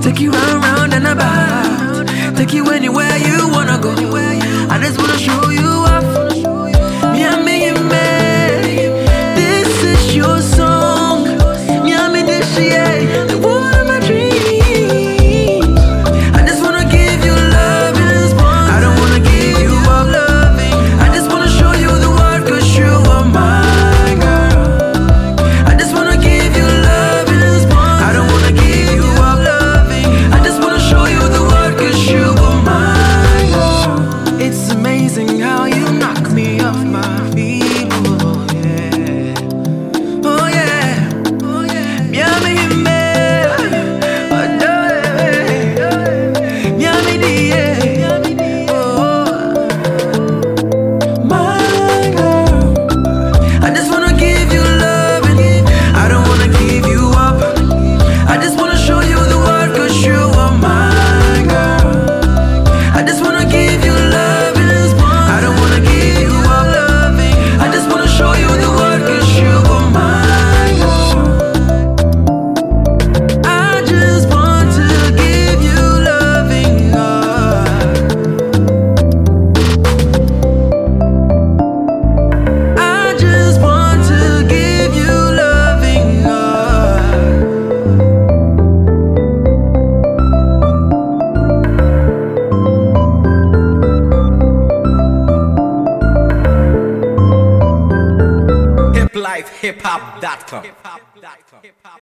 Take you round, round and about. Take you anywhere you wanna go. I just wanna show you off. Me and me, you made. This is your song. Me and me, this yeah. The one of my dreams. I just wanna give you love in response. I don't wanna give you up loving. I just wanna show you the world 'cause you are my girl. I just wanna give you love in response. I don't wanna give you up loving. I just wanna show you the world 'cause you are my girl. It's amazing how you knock me off my feet. Oh yeah, oh yeah, oh yeah. Miami, me, oh no, Miami, yeah, oh my girl. I just wanna give you love and I don't wanna give you up. I just wanna show you the world 'cause you are my girl. I just wanna give you love and response. I don't wanna give you up loving. I just wanna show you the world 'cause you are my girl. I just want to give you loving. I just want to give you loving. hiplifehiphop.com